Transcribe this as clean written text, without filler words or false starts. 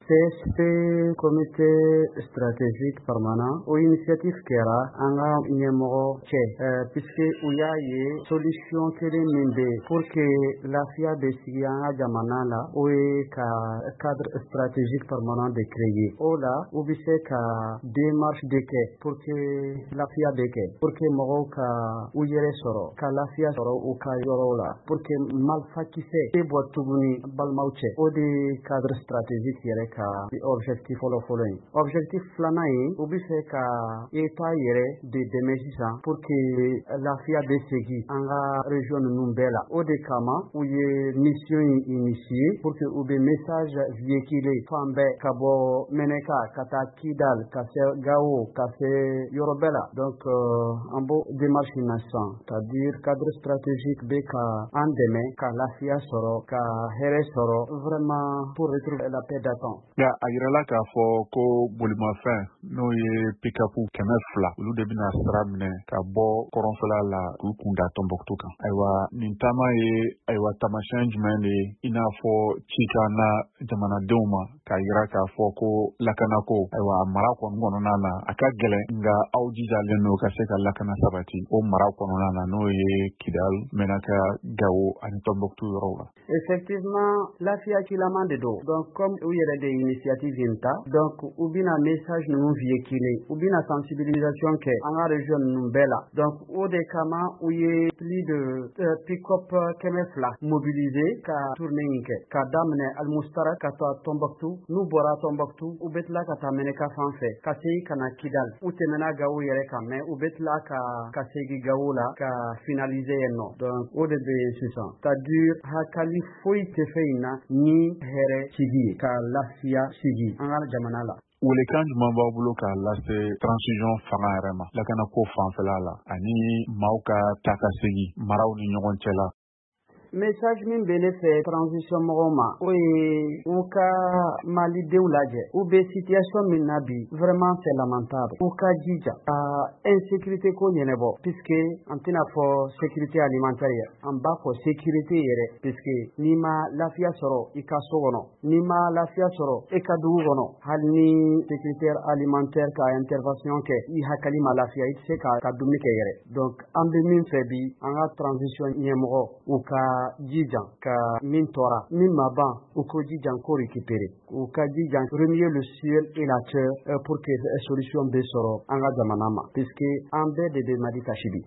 CSP comité stratégique permanent o initiative kɛra an ka ɲɛmɔgɔ cɛ puisque u y'a ye solution kelen min bɛ pour que lafiya bɛ sigi an ka jamana la o ye ka cadre stratégique permanent de créer o la u bɛ se ka démarche de kɛ pour que lafiya bɛ kɛ pour que mɔgɔw ka u yɛrɛ sɔrɔ ka lafiya sɔrɔ u ka yɔrɔw la pour que malfakisɛ tɛ bɔ tuguni balimaw cɛ o de cadre stratégique yɛrɛ ka objectif fɔlɔ ye objectif filanan ye u bɛ fɛ ka État yɛrɛ de dɛmɛ sisan pour que lafiya bɛ segin an ka région ninnu bɛɛ la o de kama u ye mission in initier pour que u bɛ message véhiculer fan bɛɛ ka bɔ Mɛnɛka ka taa Kidal ka se Gao ka se yɔrɔ bɛɛ la donc an b'o démarche in na sisan c'est-à-dire cadre stratégique bɛ ka an dɛmɛ ka lafiya sɔrɔ ka hɛrɛ sɔrɔ vraiment pour retrouver la paix d'attente. Ya a yirala k'a fɔ ko bolimafɛn n'o ye pick-up 200 olu de bɛna sira minɛ ka bɔ kɔrɔnfɛla la k'u kunda Tɔnbɔkutu kan. Ayiwa nin taama ye taamasiyɛn jumɛn de ye i n'a fɔ cikan na jamanadenw ma k'a yira k'a fɔ ko lakanako mara kɔnɔna na a ka gɛlɛn nka aw jijalen don ka se ka lakana sabati o mara kɔnɔna na n'o ye Kidal, Mɛnɛka, Gao ani Tɔnbɔkutu yɔrɔw la. Effectivement lafiya cilaman de don donc comme u yɛrɛ de initiative in ta donc u bɛna message ninnu véhiculer u bɛna sensibilisation kɛ an ka région ninnu bɛɛ la donc o de kama u ye plus de pick-up 200 mobiliser ka tournée in kɛ ka daminɛ Almustara ka taa Tɔnbɔkutu n'u bɔra Tɔnbɔkutu u bɛ tila ka taa Mɛnɛka fan fɛ ka segin ka na Kidal u tɛmɛna Gao yɛrɛ kan mais u bɛ tila ka segin Gao la ka finaliser yen nɔ donc o de bɛ yen sisan c'est-à-dire hakali foyi tɛ fɛ in na ni hɛrɛ sigi ye ka lafiya sigi an ka jamana la. Welekan jumɛn b'aw bolo k'a lase transition fanga yɛrɛ ma lakanako fanfɛla la ani maaw ka taa ka segin maraw ni ɲɔgɔn cɛ la? Message min bɛ ne fɛ transition mɔgɔw ma o ye u ka malidenw lajɛ u bɛ situation min na bi vraiment c'est lamentable u ka jija ka insécurité ko ɲɛnabɔ puisque an tɛna fɔ sécurité alimentaire ye an b'a fɔ sécurité yɛrɛ puisque n'i ma lafiya sɔrɔ i ka so kɔnɔ n'i ma lafiya sɔrɔ i ka dugu kɔnɔ hali ni sécurité alimentaire ka intervention kɛ i hakili ma lafiya i tɛ se ka dumuni kɛ yɛrɛ donc an bɛ min fɛ bi an ka transition ɲɛmɔgɔ u ka jijan ka min tora min ma ban u ko jijan ko récupérer u ka jijan remuer le ciel et la terre pour que solution bɛ sɔrɔ an ka jamana ma puisque an bɛɛ de bɛ Mali kasi bi